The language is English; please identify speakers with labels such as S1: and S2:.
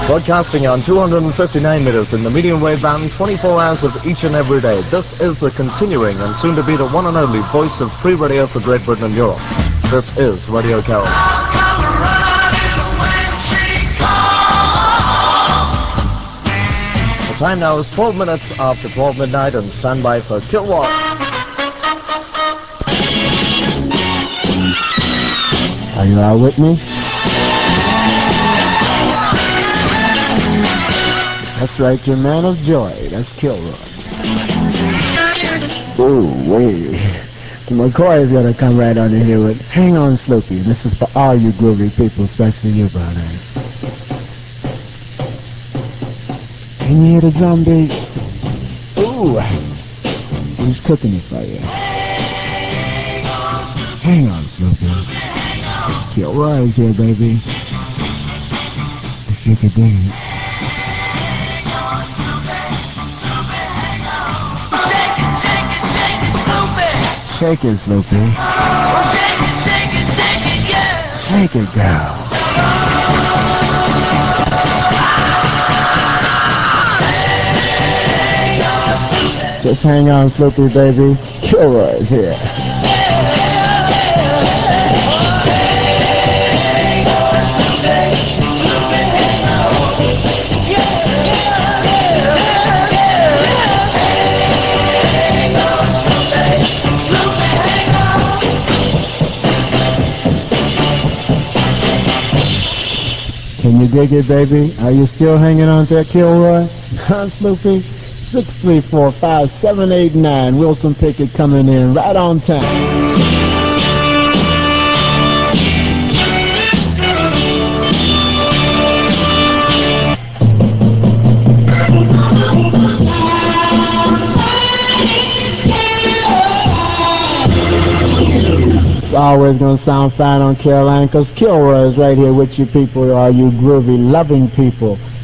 S1: Broadcasting on 259 meters in the medium wave band 24 hours of each and every day. This is the continuing and soon to be the one and only voice of free radio for Great Britain and Europe. This is Radio Carol. The time now is 12 minutes after 12 midnight and stand by for Kilroy.
S2: Are you all with me? That's right, your man of joy. That's Kilroy. Ooh, wait. McCoy's gonna come right under here with Hang On Sloopy. This is for all you groovy people, especially you, brother. Can you hear the drum beat? Ooh, he's cooking it for you. Hang on, Sloopy. Kilroy's here, baby. If you could dig it. Shake it, Sloopy.
S3: Shake it, shake it, shake it, yeah.
S2: Shake it, girl. Just hang on, Sloopy, baby. Kilroy's here. Can you dig it, baby? Are you still hanging on to that, Kilroy? Sloopy? 6345789. Wilson Pickett coming in right on time. It's always going to sound fine on Caroline, because Kilroy is right here with you people, all you groovy, loving people.